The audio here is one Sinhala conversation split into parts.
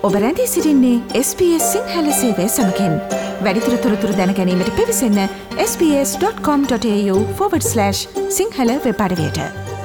ඔබ රැඳී සිටින්නේ SBS සිංහල සේවය සමගින්. වැඩිදුර තොරතුරු දැන ගැනීමට පිවිසන්න sbs.com.au/සිංහල වෙබ් අඩවියට.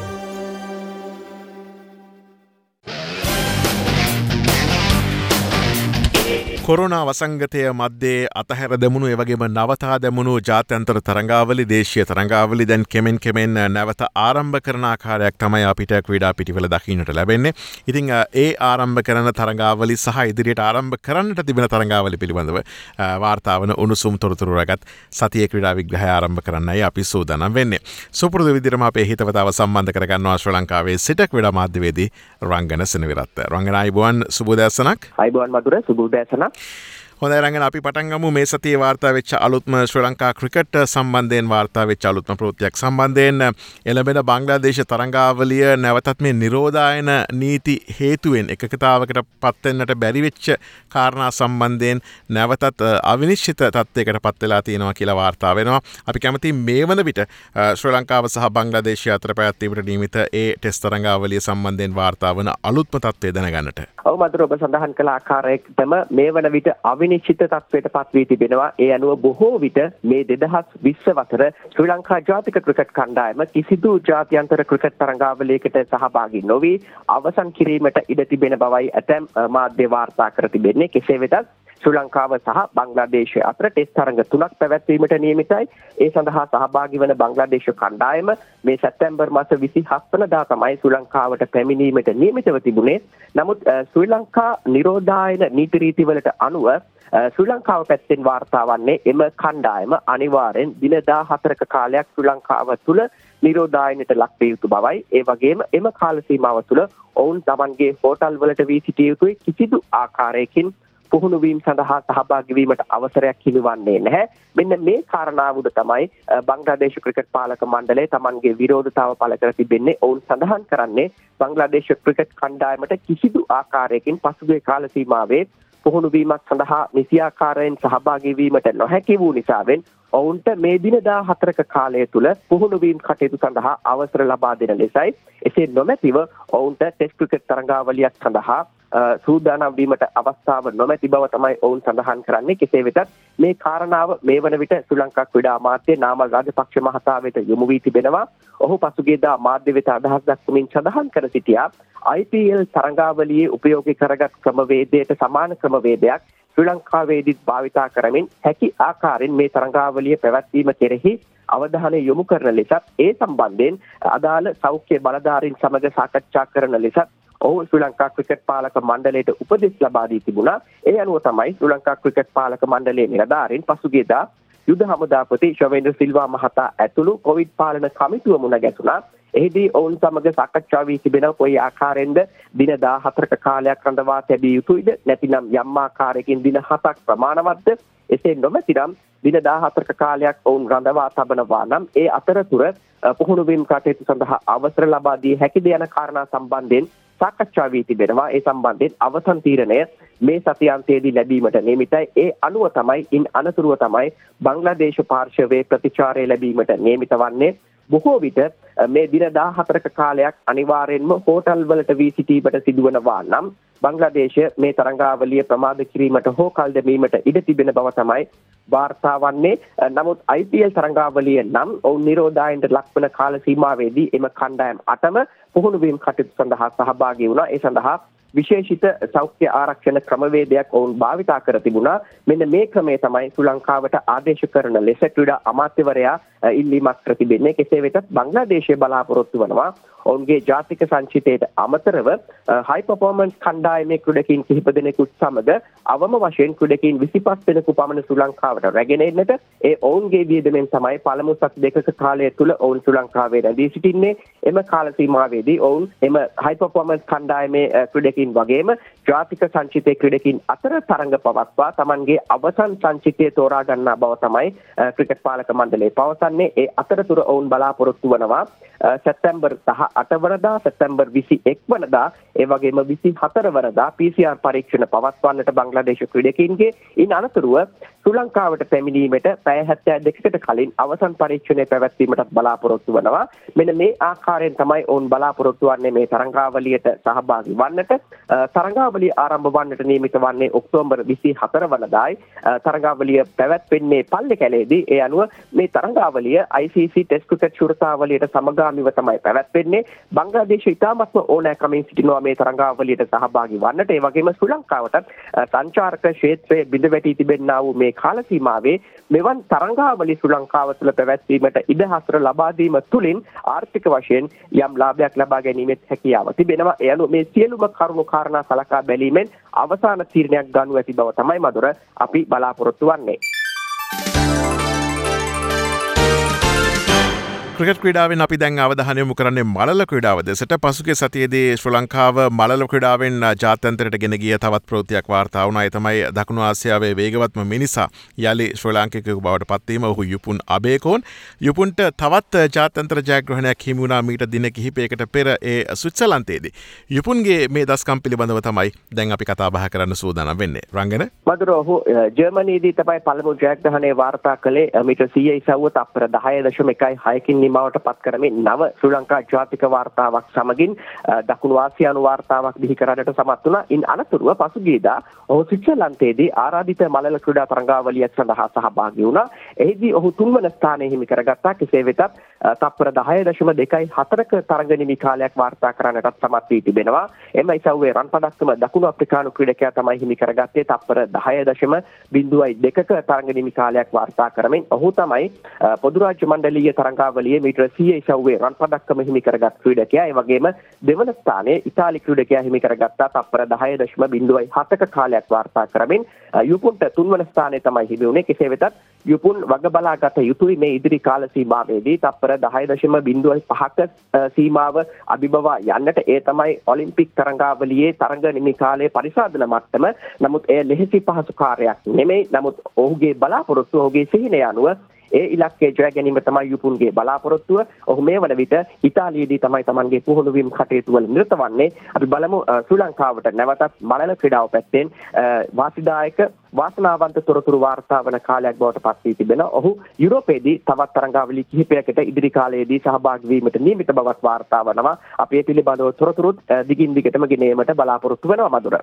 කොරෝනා වසංගතය මධ්‍යේ අතහැර දෙමුණු එවගේම නවතා දෙමුණු ජාත්‍යන්තර තරංගාවලි දේශීය තරංගාවලි දැන් කෙමෙන් නැවත ආරම්භ කරන ආකාරයක් තමයි අපිට ක්‍රීඩා පිටිවල දකින්නට ලැබෙන්නේ. ඉතින් ඒ ආරම්භ කරන තරංගාවලි සහ ඉදිරියට ආරම්භ කරන්නට තිබෙන තරංගාවලි පිළිබඳව වාර්තා වන උණුසුම් තොරතුරු රැගත් සතියේ ක්‍රීඩා විග්‍රහය ආරම්භ කරන්නයි අපි සූදානම් වෙන්නේ. සුපුරුදු විදිහටම අපේ හිතවතාව සම්බන්ධ කරගන්නවා ශ්‍රී ලංකාවේ සිට ක්‍රීඩා මාධ්‍යවේදී රංගන සෙනවිරත්න. රංගන අයිබෝන් සුබෝදෑසනක්. අයිබෝන් මధుර සුබෝදෑසනක්. හොඳයි රංගන, අපි පටන් ගමු මේ සතියේ වාර්තා වෙච්ච අලුත්ම ශ්‍රී ලංකා ක්‍රිකට් සම්බන්ධයෙන් වාර්තා වෙච්ච අලුත්ම ප්‍රවෘත්තියක් සම්බන්ධයෙන් එළඹෙන බංග්ලාදේශ තරංගාවලිය නැවතත් මේ නිරෝධායන නීති හේතුවෙන් එකකතාවකට පත් වෙන්නට බැරි වෙච්ච කාරණා සම්බන්ධයෙන් නැවතත් අවිනිශ්චිත තත්ත්වයකට පත් වෙලා තියෙනවා කියලා වාර්තා වෙනවා. අපි කැමති මේ වන විට ශ්‍රී ලංකාව සහ බංග්ලාදේශය අතර පැවැත්වීමට නියමිත ඒ ටෙස්ට් තරංගාවලිය සම්බන්ධයෙන් වාර්තා වන අලුත්ම තත්ත්වය දැනගන්නට. ඔව් මధుර, ඔබ සඳහන් කළ ආකාරයටම මේ වන විට නිශ්චිත තත්ත්වයට පත් වී තිබෙනවා. ඒ අනුව බොහෝ විට මේ 2020 වසර ශ්‍රී ලංකා ජාතික ක්‍රිකට් කණ්ඩායම කිසිදු ජාත්‍යන්තර ක්‍රිකට් තරඟාවලියකට සහභාගී නොවී අවසන් කිරීමට ඉඩ තිබෙන බවයි ඇතැම් මාධ්‍ය වාර්තා කර තිබෙන්නේ. කෙසේ වෙතත් ශ්‍රී ලංකාව සහ බංග්ලාදේශය අතර ටෙස්ට් තරඟ 3ක් පැවැත්වීමට නියමිතයි. ඒ සඳහා සහභාගී වන බංග්ලාදේශ කණ්ඩායම මේ සැප්තැම්බර් මාස 27 වෙනිදා තමයි ශ්‍රී ලංකාවට පැමිණීමට නියමිතව තිබුණේ. නමුත් ශ්‍රී ලංකා නිරෝධායන නීති රීතිවලට අනුව ශ්‍රී ලංකාව පැත්තෙන් වාර්තා වන්නේ එම කණ්ඩායම අනිවාර්යෙන් දින 14ක කාලයක් ශ්‍රී ලංකාව තුළ නිරෝධායනයට ලක් විය යුතු බවයි. ඒ වගේම එම කාල සීමාව තුළ ඔවුන් Tamanගේ හෝටල් වලට වී සිටිය යුතුයි. කිසිදු ආකාරයකින් පුහුණු වීම සඳහා සහභාගී වීමට අවසරයක් හිමිවන්නේ නැහැ. මෙන්න මේ කාරණාව උඩ තමයි බංග්ලාදේශ ක්‍රිකට් පාලක මණ්ඩලය Tamanගේ විරෝධතාව පළ කර තිබෙන්නේ. ඔවුන් සඳහන් කරන්නේ බංග්ලාදේශ ක්‍රිකට් කණ්ඩායමට කිසිදු ආකාරයකින් පසුගිය කාල සීමාවේ පුහුණු වීමක් සඳහා නිසියාකාරයෙන් සහභාගී වීමට නොහැකි වූ නිසාවෙන් ඔවුන්ට මේ දින 14ක කාලය තුල පුහුණු වීම කටයුතු සඳහා අවසර ලබා දෙන ලෙසයි. එසේ නොමැතිව ඔවුන්ට ටෙස්ට් ක්‍රිකට් තරඟාවලියක් සඳහා සූදානම් වීමට අවස්ථාව නොමැති බව තමයි ඔවුන් සඳහන් කරන්නේ. කෙසේ වෙතත් මේ කාරණාව මේ වන විට ශ්‍රී ලංකා ක්‍රීඩා අමාත්‍ය නාමල් රාජපක්ෂ මහතා වෙත යොමු වී තිබෙනවා. ඔහු පසුගියදා මාධ්‍ය වෙත අදහස් දක්වමින් සඳහන් කර සිටියා IPL තරඟාවලියේ උපයෝගී කරගත් ක්‍රමවේදයට සමාන ක්‍රමවේදයක් ශ්‍රී ලංකාවේදීත් භාවිතා කරමින් හැකි ආකාරයෙන් මේ තරඟාවලිය පැවැත්වීම කෙරෙහි අවධානය යොමු කරන ලෙසත් ඒ සම්බන්ධයෙන් අදාළ සෞඛ්‍ය බලධාරීන් සමග සාකච්ඡා කරන ලෙසත් ඔහු ශ්‍රී ලංකා ක්‍රිකට් පාලක මණ්ඩලයට උපදෙස් ලබා දී තිබුණා. ඒ අනුව තමයි ශ්‍රී ලංකා ක්‍රිකට් පාලක මණ්ඩලයේ නිලධාරීන් පසුගියදා යුද හමුදාපති ශවේන්ද්‍ර සිල්වා මහතා ඇතුළු කොවිඩ් පාලන කමිටුව මුණ ගැසුණා. එහිදී ඔවුන් සමග සාකච්ඡා වී තිබෙන කොයි ආකාරයෙන්ද දින 14ක කාලයක් රඳවා තැබිය යුතුයිද, නැතිනම් යම් ආකාරයකින් දින 7ක් ප්‍රමාණවත්ද? එසේ නොමැතිනම් දින 14ක කාලයක් ඔවුන් රඳවා තබනවා නම් ඒ අතරතුර පුහුණු වීම කටයුතු සඳහා අවසර ලබා දී හැකිද යන කාරණා සම්බන්ධයෙන් සාකච්ඡා වී තිබෙනවා. ඒ සම්බන්ධයෙන් අවසන් තීරණය මේ සතියාන්තයේදී ලැබීමට නියමිතයි. ඒ අනුව තමයි අනතුරුව තමයි බංග්ලාදේශ පාර්ශවයේ ප්‍රතිචාරය ලැබීමට නියමිත වන්නේ. බොහෝ විට මේ දින 14ක කාලයක් අනිවාර්යෙන්ම හෝටල් වලට වී සිටීමට සිදුවනවා නම් බංග්ලාදේශය මේ තරඟාවලිය ප්‍රමාද කිරීමට හෝ කල් දැමීමට ඉඩ තිබෙන බව තමයි වාර්තා වන්නේ. නමුත් IPL තරඟාවලිය නම් ඔවුන් නිරෝධායනට ලක්වන කාල සීමාවේදී එම කණ්ඩායම් 8ම පුහුණු වීම කටයුතු සඳහා සහභාගී වුණා. ඒ සඳහා විශේෂිත සෞඛ්‍ය ආරක්ෂණ ක්‍රමවේදයක් ඔවුන් භාවිතා කර තිබුණා. මෙන්න මේ ක්‍රමය තමයි ශ්‍රී ලංකාවට ආදේශ කරන ලෙස ක්‍රීඩා අමාත්‍යවරයා ඉල්ලීමක් කර තිබෙන්නේ. කෙසේ වෙතත් බංග්ලාදේශය බලාපොරොත්තු වෙනවා ඔවුන්ගේ ජාතික සංචිතයට අමතරව හයි පර්ෆෝමන්ස් කණ්ඩායමේ ක්‍රීඩකින් කිහිප දෙනෙකුත් සමග අවම වශයෙන් ක්‍රීඩකින් 25 දෙනෙකු පමණ ශ්‍රී ලංකාවට රැගෙන එන්නට ඒ ඔවුන්ගේ වියදමෙන් තමයි පළමු සති දෙකක කාලය තුල ඔවුන් ශ්‍රී ලංකාවේ රැඳී සිටින්නේ. එම කාල සීමාවේදී ඔවුන් එම හයි පර්ෆෝමන්ස් කණ්ඩායමේ ක්‍රීඩකින් වගේම ජාතික සංචිතයේ ක්‍රීඩකින් අතර තරඟ පවත්වා Tamanගේ අවසන් සංචිතය තෝරා ගන්නා බව තමයි ක්‍රිකට් පාලක මණ්ඩලය පවසන්නේ. ඒ අතරතුර ඔවුන් බලාපොරොත්තු වෙනවා සැප්තැම්බර් 18 වනදා, සැප්තැම්බර් 21 වනදා, ඒ වගේම 24 වනදා PCR පරීක්ෂණ පවත්වන්නට බංග්ලාදේශ ක්‍රීඩකයින්ගේ. ඉන් අනතුරුව ශ්‍රී ලංකාවට පැමිණීමට පැය 72කට කලින් අවසන් පරීක්ෂණය පැවැත්වීමටත් බලාපොරොත්තු වෙනවා. මෙන්න මේ ආකාරයෙන් තමයි ඔවුන් බලාපොරොත්තු වන්නේ මේ තරඟාවලියට සහභාගී වන්නට. තරඟාවලිය ආරම්භ වන්නට නියමිත වන්නේ ඔක්තෝබර් 24 වනදායි. තරඟාවලිය පැවැත්වෙන්නේ පල්ලේකැලේදී. ඒ අනුව මේ තරඟාවලිය ICC ටෙස්ට් ක්‍රිකට් ශුරතාවලියට සමගාමීව තමයි පැවැත්වෙන්නේ. බංග්ලාදේශය ඉතාමත්ම ඕනෑකමින් සිටිනවා මේ තරඟාවලියට සහභාගී වන්නට. ඒ වගේම ශ්‍රී ලංකාවටත් සංචාරක ක්ෂේත්‍රයේ බිඳවැටී තිබෙනා වූ මේ කාල සීමාවේ මෙවන් තරඟාවලි ශ්‍රී ලංකාව තුළ පැවැත්වීමට ඉඩහසර ලබා දීම තුළින් ආර්ථික වශයෙන් යම් ලාභයක් ලබා ගැනීමේ හැකියාව තිබෙනවා. ඒ අනුව මේ සියලුම කරුණු කාරණා සලකා බැලීමෙන් අවසාන තීරණයක් ගනු ඇති බව තමයි මధుර අපි බලාපොරොත්තු වන්නේ. ක්‍රිකට් ක්‍රීඩාවෙන් අපි දැන් අවධානය යොමු කරන්නේ මලල ක්‍රීඩාව දෙසට. පසුගිය සතියේදී ශ්‍රී ලංකාව මලල ක්‍රීඩාවෙන් ජාත්‍යන්තරයට ගෙන ගිය තවත් ප්‍රවෘත්තියක් වාර්තා වුණා. ඒ තමයි දකුණු ආසියාවේ වේගවත්ම මිනිසා යලි ශ්‍රී ලාංකිකයෙකු බවට පත්වීම. ඔහු යුපුන් අබේකෝන්. යුපුන්ට තවත් ජාත්‍යන්තර ජයග්‍රහණයක් හිමි වුණා මීට දින කිහිපයකට පෙර ඒ ස්විට්සර්ලන්තයේදී. යුපුන්ගේ මේ දස්කම් පිළිබඳව තමයි දැන් අපි කතා බහ කරන්න සූදානම් වෙන්නේ. රංගන මధుර ඔහු ජර්මනියේදී තමයි පළමු ජයග්‍රහණය වාර්තා කළේ. මීටර් 100 ඉසව්ව තප්පර 10.16කින් නිමාවට පත් කරමින් නව ශ්‍රී ලංකා ජාතික වාර්තාවක් සමගින් දකුණු ආසියානු වාර්තාවක් බිහි කරන්නට සමත් වුණා. ඉන් අනතුරුව පසුගියදා ඔහු ස්විට්සර්ලන්තයේදී ආරාධිත මලල ක්‍රීඩා තරඟාවලියක් සඳහා සහභාගී වුණා. එහිදී ඔහු 3 වන ස්ථානය හිමි කරගත්තා. කෙසේ වෙතත් තප්පර 10.24ක තරඟ නිමි කාලයක් වාර්තා කරන්නටත් සමත් වී තිබෙනවා. එම ඉසව්වේ රන් පදක්කම දකුණු අප්‍රිකානු ක්‍රීඩකයා තමයි හිමි කරගත්තේ. තප්පර 10.02ක තරඟ නිමි කාලයක් වාර්තා කරමින් ඔහු තමයි පොදු රාජ්‍ය මණ්ඩලීය තරඟාවලියේ මීටර 100 ඉසව්වේ රන් පදක්කම හිමි කරගත් ක්‍රීඩකයා. ඒ වගේම දෙවන ස්ථානයේ ඉතාලි ක්‍රීඩකයා හිමි කරගත්තා. තප්පර 10.07ක කාලයක් වාර්තා කරමින් යුපුන්ට 3 වන ස්ථානය තමයි හිමි වුණේ. කෙසේ වෙතත් යුපුන් වග බලාගත යුතුයි මේ ඉදිරි කාල සීමාවේදී. තප්පර 10.05ක සීමාව අභිබවා යන්නට. ඒ තමයි ඔලිම්පික් තරඟාවලියේ තරඟ නිමි කාලයේ පරිසාදන මට්ටම. නමුත් එය ලෙහෙසි පහසු කාර්යයක් නෙමෙයි. නමුත් ඔහුගේ බලාපොරොත්තුව ඔහුගේ සිහිනය අනුව ඒ ඉලක්කය ජය ගැනීම තමයි යුපුන්ගේ බලාපොරොත්තුව. ඔහු මේ වන විට ඉතාලියේදී තමයි තමන්ගේ පුහුණු වීම කටයුතු වල නිරත වන්නේ. අපි බලමු ශ්‍රී ලංකාවට නැවතත් මලල ක්‍රීඩාව පැත්තෙන් වාසිදායක වාසනාවන්ත තොරතුරු වාර්තා වන කාලයක් බවට පත් වී තිබෙනවා. ඔහු යුරෝපයේදී තවත් තරඟාවලි කිහිපයකට ඉදිරි කාලයේදී සහභාගී වීමට නියමිත බවක් වාර්තා වනවා. අපි ඒ පිළිබඳව තොරතුරුත් දිගින් දිගටම ගෙන ඒමට බලාපොරොත්තු වෙනවා මధుර.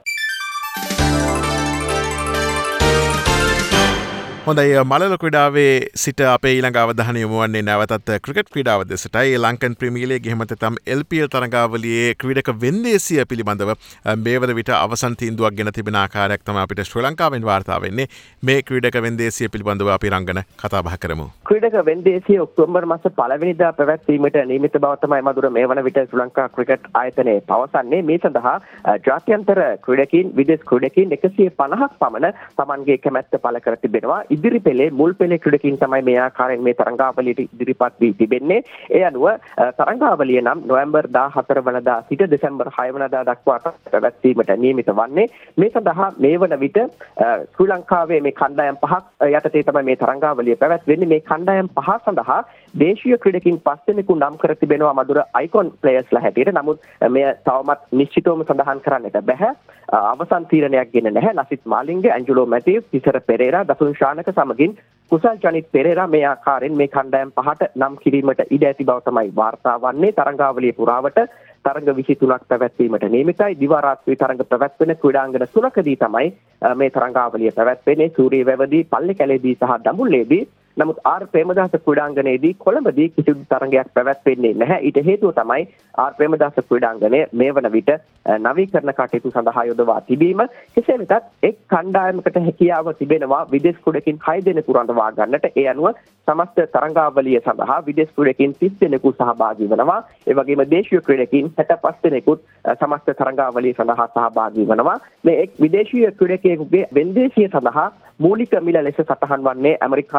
හොඳයි මලල ක්‍රීඩාවේ සිට අපේ ඊළඟ අවධානය යොමු වන්නේ නැවතත් ක්‍රිකට් ක්‍රීඩාව දෙසටයි. ලංකන් ප්‍රීමියර් ලීග් එහෙම නැත්නම් LPL තරඟාවලියේ ක්‍රීඩක වෙන්දේසිය පිළිබඳව මේ වන විට අවසන් තීන්දුවක් ගෙන තිබෙන ආකාරයක් තමයි අපිට ශ්‍රී ලංකාවෙන් වාර්තා වෙන්නේ. මේ ක්‍රීඩක වෙන්දේසිය පිළිබඳව අපි රංගන කතා බහ කරමු. ක්‍රීඩක වෙන්දේසිය ඔක්තෝබර් මාස 1 වෙනිදා පැවැත්වීමට නියමිත බව තමයි මధుර මේ වන විට ශ්‍රී ලංකා ක්‍රිකට් ආයතනයේ පවසන්නේ. මේ සඳහා ජාත්‍යන්තර ක්‍රීඩකීන් විදේශ ක්‍රීඩකීන් 150ක් පමණ Tamanගේ කැමැත්ත පළ කර තිබෙනවා. ඉදිරි පෙළේ මුල් පෙළේ ක්‍රීඩකීන් තමයි මේ ආකාරයෙන් මේ තරඟාවලියට ඉදිරිපත් වී තිබෙන්නේ. ඒ අනුව තරඟාවලිය නම් නොවැම්බර් 14 වනදා සිට දෙසැම්බර් 6 වනදා දක්වා පැවැත්වීමට නියමිත වන්නේ. මේ සඳහා මේ වන විට ශ්‍රී ලංකාවේ මේ කණ්ඩායම් 5ක් යටතේ තමයි මේ තරඟාවලිය පැවැත්වෙන්නේ. මේ කණ්ඩායම් 5 සඳහා දේශීය ක්‍රීඩකීන් 5 දෙනෙකු නම් කර තිබෙනවා මధుර අයිකොන් ප්ලේයර්ස්ලා හැටියට. නමුත් මෙය තවමත් නිශ්චිතවම සඳහන් කරන්නට බැහැ. අවසන් තීරණයක් ගෙන නැහැ. ලසිත් මාලිංග, ඇන්ජලෝ මැතිව්ස්, තිසර පෙරේරා, දසුන් ශානක සමගින් කුසල් ජනිත් පෙරේරා මේ ආකාරයෙන් මේ කණ්ඩායම් 5ට නම් කිරීමට ඉඩ ඇති බව තමයි වාර්තා වන්නේ. තරඟාවලිය පුරාවට තරඟ 23ක් පැවැත්වීමට නියමිතයි. දිවා රාත්‍රී තරඟ පැවැත්වෙන ක්‍රීඩාංගන 3කදී තමයි මේ තරඟාවලිය පැවැත්වෙන්නේ. සූරියවැවදී, පල්ලේකැලේදී සහ දඹුල්ලේදී. නමුත් ආර් ප්‍රේමදාස ක්‍රීඩාංගණයේදී කොළඹදී කිසිදු තරඟයක් පැවැත්වෙන්නේ නැහැ. ඊට හේතුව තමයි ආර් ප්‍රේමදාස ක්‍රීඩාංගණය මේ වන විට නවීකරණ කටයුතු සඳහා යොදවා තිබීම. කෙසේ වෙතත් එක් කණ්ඩායමකට හැකියාව තිබෙනවා විදේශ ක්‍රීඩකින් 6 දෙනෙකු රඳවා ගන්නට. ඒ අනුව සමස්ත තරඟාවලිය සඳහා විදේශ ක්‍රීඩකින් 30 දෙනෙකු සහභාගී වෙනවා. ඒ වගේම දේශීය ක්‍රීඩකින් 65 දෙනෙකුත් සමස්ත තරඟාවලිය සඳහා සහභාගී වෙනවා. මේ එක් විදේශීය ක්‍රීඩකයෙකුගේ වෙන්දේසිය සඳහා මූලික මිල ලෙස සටහන් වන්නේ ඇමරිකානු ඩොලර්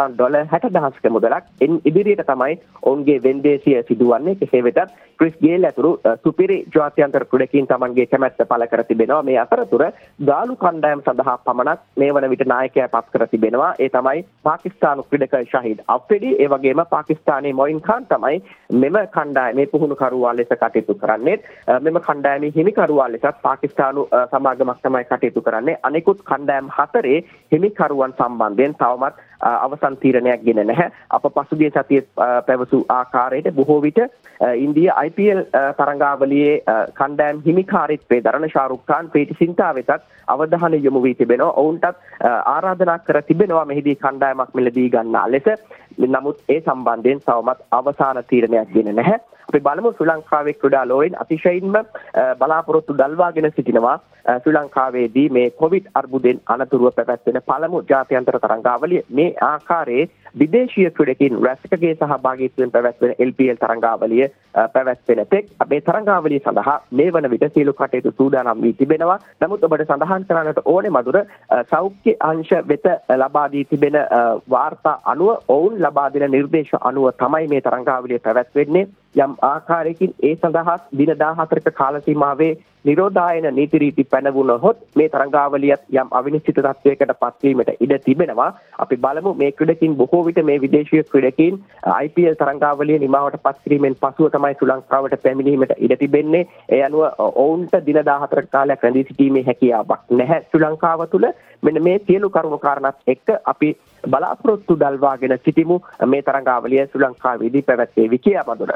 60,000ක මුදලක් ඉදිරියට තමයි ඔවුන්ගේ වෙන්දේසිය සිදුවන්නේ. කෙසේ වෙතත් ක්‍රිස් ගේල් ඇතුළු සුපිරි ජාත්‍යන්තර ක්‍රීඩකයන් තමන්ගේ කැමැත්ත පළ කර තිබෙනවා. මේ අතරතුර ගාලු කණ්ඩායම සඳහා පමණක් මේ වන විට නායකයා පත් කර තිබෙනවා. ඒ තමයි පාකිස්තානු ක්‍රීඩක ශහීද් අෆ්රිඩි. ඒ වගේම පාකිස්තානයේ මොයින් ખાન තමයි මෙම කණ්ඩායමේ පුහුණුකරුවා ලෙස කටයුතු කරන්නේ. මෙම කණ්ඩායමේ හිමිකරුවා ලෙසත් පාකිස්තානු සමාගමක් තමයි කටයුතු කරන්නේ. අනෙකුත් කණ්ඩායම් 4 හිමිකරුවන් සම්බන්ධයෙන් තවමත් අවසන් තීරණයක් ගෙන නැහැ. අප පසුගිය සතියේ පැවසූ ආකාරයට බොහෝ විට ඉන්දිය IPL තරඟාවලියේ කණ්ඩායම් හිමිකාරීත්වයේ දරන ශාරුක් ખાන් ප්‍රීති සින්තා වෙතත් අවධානය යොමු වී තිබෙනවා. ඔවුන්ටත් ආරාධනා කර තිබෙනවා මෙහිදී කණ්ඩායමක් මිලදී ගන්නා ලෙස. නමුත් ඒ සම්බන්ධයෙන් තවමත් අවසාන තීරණයක් ගෙන නැහැ. අපි බලමු ශ්‍රී ලංකාවේ ක්‍රීඩා ලෝකයෙන් අතිශයින්ම බලාපොරොත්තු දල්වාගෙන සිටිනවා ශ්‍රී ලංකාවේදී මේ කොවිඩ් අර්බුදයෙන් අනතුරුව පැවැත්වෙන පළමු ජාත්‍යන්තර තරඟාවලිය. මේ ආකාරයේ විදේශීය ක්‍රීඩකින් රැසකගේ සහභාගීත්වයෙන් පැවැත්වෙන LPL තරඟාවලිය පැවැත්වෙන තෙක් මේ තරඟාවලිය සඳහා මේ වන විට සියලු කටයුතු සූදානම් වී තිබෙනවා. නමුත් ඔබට සඳහන් කරන්නට ඕනේ මధుර සෞඛ්‍ය අංශ වෙත ලබා දී තිබෙන වාර්තා අනුව ඔවුන් ලබා දෙන නිර්දේශ අනුව තමයි මේ තරඟාවලිය පැවැත්වෙන්නේ. යම් ආකාරයකින් ඒ සඳහා දින 14ක කාල සීමාවේ නිරෝධායන නීති රීති පැනවුණොත් මේ තරඟාවලියත් යම් අවිනිශ්චිත තත්වයකට පත්වීමට ඉඩ තිබෙනවා. අපි බලමු මේ ක්‍රීඩකින් බොහෝ විට මේ විදේශීය ක්‍රීඩකින් IPL තරඟාවලිය නිමාවට පත් කිරීමෙන් පසුව තමයි ශ්‍රී ලංකාවට පැමිණීමට ඉඩ තිබෙන්නේ. ඒ අනුව ඔවුන්ට දින 14ක කාලයක් රැඳී සිටීමේ හැකියාවක් නැහැ ශ්‍රී ලංකාව තුළ. මෙන්න මේ සියලු කරුණු කාරණාත් එක්ක අපි බලාපොරොත්තු දල්වාගෙන සිටිමු මේ තරඟාවලිය ශ්‍රී ලංකාවේදී පැවැත්වේවි කියලා මధుර.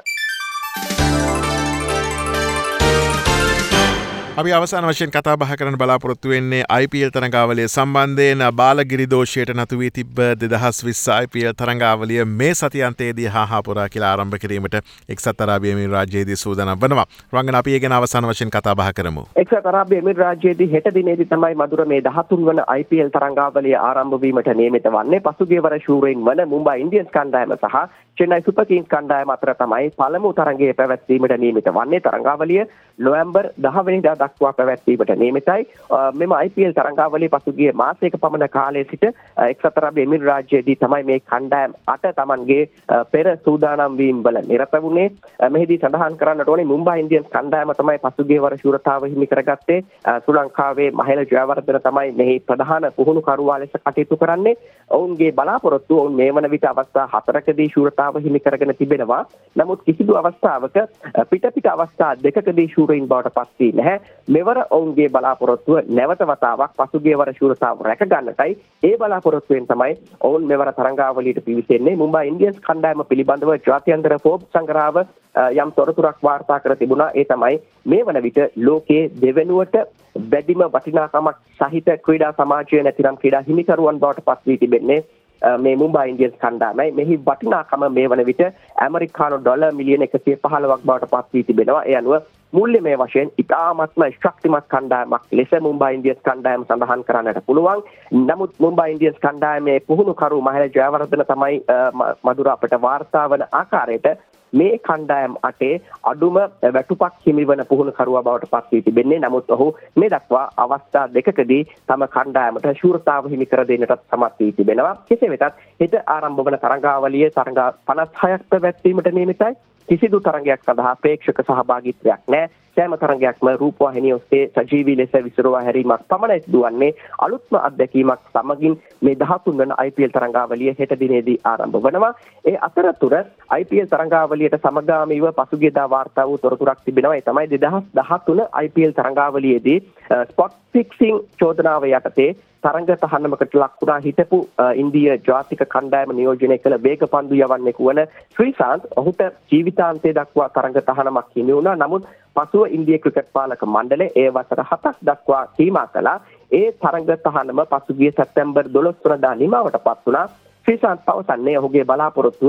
අපි අවසාන වශයෙන් කතා බහ කරන්න බලාපොරොත්තු වෙන්නේ IPL තරඟාවලිය සම්බන්ධයෙන්. බාලගිරි දෝෂයට නතු වී තිබ්බ 2020 IPL තරඟාවලිය මේ සතියන්තයේදී හාහාපුරා කියලා ආරම්භ කිරීමට එක්සත් අරාබි එමිරාජ්‍යයේදී සූදානම් වෙනවා. රංගන අපි ඒ ගැන අවසාන වශයෙන් කතා බහ කරමු. එක්සත් අරාබි එමිරාජ්‍යයේදී හෙට දිනේදී තමයි මధుර මේ 13 වන IPL තරඟාවලිය ආරම්භ වීමට නියමිත වන්නේ. පසුගිය වර ශූරයින් වන මුම්බයි ඉන්ඩියන්ස් කණ්ඩායම සහ චෙන්නයි සුපර් කිංස් කණ්ඩායම අතර තමයි පළමු තරඟය පැවැත්වීමට නියමිත වන්නේ. තරඟාවලිය නොවැම්බර් 10 වෙනිදා දක්වා පැවැත්වීමට නියමිතයි. මෙම IPL තරඟාවලිය පසුගිය මාසයක පමණ කාලයේ සිට එක්සත් අරාබි එමිරාජ්‍යයේදී තමයි මේ කණ්ඩායම් 8 තමන්ගේ පෙර සූදානම් වීම වල නිරත වුණේ. මෙහිදී සඳහන් කරන්නට ඕනේ මුම්බයි ඉන්ඩියන්ස් කණ්ඩායම තමයි පසුගිය වර ශූරතාව හිමි කරගත්තේ. ශ්‍රී ලංකාවේ මහේල ජයවර්ධන තමයි මෙහි ප්‍රධාන පුහුණුකරුවා ලෙස කටයුතු කරන්නේ. ඔවුන්ගේ බලාපොරොත්තුව ඔවුන් මේ වන විට අවස්ථා 4කදී ශූරතාව හිමි කරගෙන තිබෙනවා. නමුත් කිසිදු අවස්ථාවක පිට අවස්ථා 2කදී ශූරයින් බවට පත් වී නැහැ. මෙවර ඔවුන්ගේ බලාපොරොත්තුව නැවත වතාවක් පසුගිය වර ශූරතාව රැක ගන්නටයි. ඒ බලාපොරොත්තුවෙන් තමයි ඔවුන් මෙවර තරඟාවලියට පිවිසෙන්නේ. මුම්බයි ඉන්ඩියන්ස් කණ්ඩායම පිළිබඳව ජාත්‍යන්තර ෆෝබ්ස් සංග්‍රහව යම් තොරතුරක් වාර්තා කර තිබුණා. ඒ තමයි මේ වන විට ලෝකයේ දෙවෙනුවට වැඩිම වටිනාකමක් සහිත ක්‍රීඩා සමාජය නැතිනම් ක්‍රීඩා හිමිකරුවන් බවට පත් වී තිබෙන්නේ මේ මුම්බයි ඉන්ඩියන්ස් කණ්ඩායමයි. මෙහි වටිනාකම මේ වන විට ඇමරිකානු ඩොලර් මිලියන 115ක් බවට පත් වී තිබෙනවා. ඒ අනුව මුල්‍යමය වශයෙන් ඉතාමත්ම ශක්තිමත් කණ්ඩායමක් ලෙස මුම්බයි ඉන්ඩියන්ස් කණ්ඩායම සඳහන් කරන්නට පුළුවන්. නමුත් මුම්බයි ඉන්ඩියන්ස් කණ්ඩායමේ පුහුණුකරු මහේල ජයවර්ධන තමයි මధుර අපට වාර්තා වන ආකාරයට මේ කණ්ඩායම් 8 අඩුම වැටුපක් හිමිවන පුහුණුකරුවා බවට පත් වී තිබෙන්නේ. නමුත් ඔහු මේ දක්වා අවස්ථා 2කදී තම කණ්ඩායමට ශූරතාව හිමි කර දෙන්නට සමත් වී තිබෙනවා. කෙසේ වෙතත් හෙට ආරම්භ වන තරඟාවලියේ තරඟ 56ක් පැවැත්වීමට නියමිතයි. කිසිදු තරඟයක් සඳහා ප්‍රේක්ෂක සහභාගීත්වයක් නැහැ. සෑම තරඟයක්ම රූපවාහිනිය ඔස්සේ සජීවී ලෙස විසිරුවා හැරීමක් පමණයි සිදුවන්නේ. අලුත්ම අත්දැකීමක් සමගින් මේ 13 වන IPL තරඟාවලිය හෙට දිනේදී ආරම්භ වෙනවා. ඒ අතරතුර IPL තරඟාවලියට සමගාමීව පසුගියදා වාර්තා වූ තොරතුරක් තිබෙනවා. ඒ තමයි 2013 IPL තරඟාවලියේදී ස්පොට් ෆික්සිං චෝදනාව යටතේ තරඟ තහනමකට ලක් වුණා හිටපු ඉන්දිය ජාතික කණ්ඩායම නියෝජනය කළ වේගපන්දු යවන්නෙකු වන ශ්‍රීසාන්ත් ඔහුට ජීවිතාන්තය දක්වා තරඟ තහනමක් හිමි වුණා. නමුත් පසුව ඉන්දිය ක්‍රිකට් පාලක මණ්ඩලය ඒ වසර 7ක් දක්වා සීමා කළා. ඒ තරඟ තහනම පසුගිය සැප්තැම්බර් 12 වෙනිදා නිමාවට පත් වුණා. ශ්‍රීසාන්ත් පවසන්නේ ඔහුගේ බලාපොරොත්තුව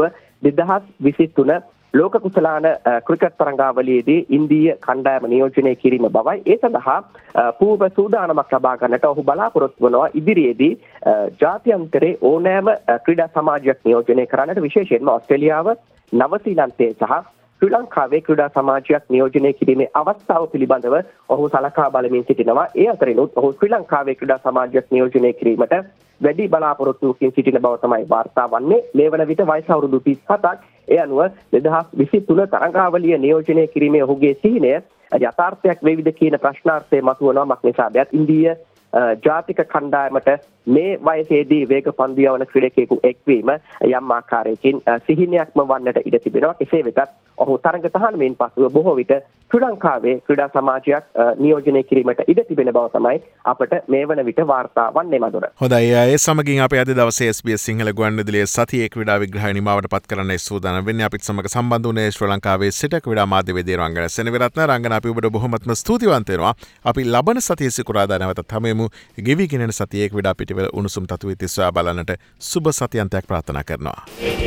2023 ලෝක කුසලාන ක්‍රිකට් තරඟාවලියේදී ඉන්දීය කණ්ඩායම නියෝජනය කිරීම බවයි. ඒ සඳහා පූර්ව සූදානමක් ලබා ගන්නට ඔහු බලාපොරොත්තු වෙනවා. ඉදිරියේදී ජාත්‍යන්තරයේ ඕනෑම ක්‍රීඩා සමාජයක් නියෝජනය කරන්නට, විශේෂයෙන්ම ඕස්ට්‍රේලියාව, නවසීලන්තය සහ ශ්‍රී ලංකාවේ ක්‍රීඩා සමාජයක් නියෝජනය කිරීමේ අවස්ථාව පිළිබඳව ඔහු සලකා බලමින් සිටිනවා. ඒ අතරිනුත් ඔහු ශ්‍රී ලංකාවේ ක්‍රීඩා සමාජයක් නියෝජනය කිරීමට වැඩි බලාපොරොත්තුවකින් සිටින බව තමයි වාර්තා වන්නේ. මේ වන විට වයස අවුරුදු 37ක්. ඒ අනුව 2023 තරඟාවලිය නියෝජනය කිරීමේ ඔහුගේ සිහිනය යථාර්ථයක් වේවිද කියන ප්‍රශ්නාර්ථය මතුවනවා. මක්නිසාදයක් ඉන්දීය ජාතික කණ්ඩායමට මේ වයසේදී වේග පන්දු යවන ක්‍රීඩකයෙකු එක්වීම යම් ආකාරයකින් සිහිනයක්ම වන්නට ඉඩ තිබෙනවා. කෙසේ වෙතත් ඔහු තරඟ තහනමින් පසුව බොහෝ විට ශ්‍රී ලංකාවේ ක්‍රීඩා සමාජයක් නියෝජනය කිරීමට ඉඩ තිබෙන බව තමයි අපට මේ වන විට වාර්තා වන්නේ මధుර. හොඳයි ඒ සමගින් අපේ අද දවසේ SBS සිංහල ගුවන්විදුලියේ සතියේ ක්‍රීඩා විග්‍රහය නිමාවට පත් කරන්නයි සූදානම් වෙන්නේ. අපිත් සමග සම්බන්ධ වුණේ ශ්‍රී ලංකාවේ සිට ක්‍රීඩා මාධ්‍යවේදී රංගන සෙනවිරත්න. රංගන අපි ඔබට බොහොමත්ම ස්තුතිවන්ත වෙනවා. අපි ලබන සතියේ සිකුරාදා නැවතත් හමුවෙමු. ගෙවිගෙන සතියේ ක්‍රීඩා පිටිවල උණුසුම් තතු ඉති සොයා බලන්නට සුබ සතියන්තයක් ප්‍රාර්ථනා කරනවා.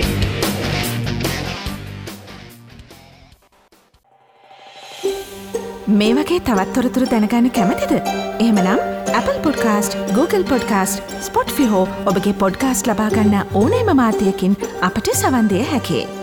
මේ වගේ තවත් තොරතුරු දැනගන්න කැමතිද? එහෙමනම් Apple Podcast, Google Podcast, Spotify හෝ ඔබගේ පොඩ්කාස්ට් ලබා ගන්න ඕනෑම මාධ්‍යයකින් අපට සවන් දිය හැකියි.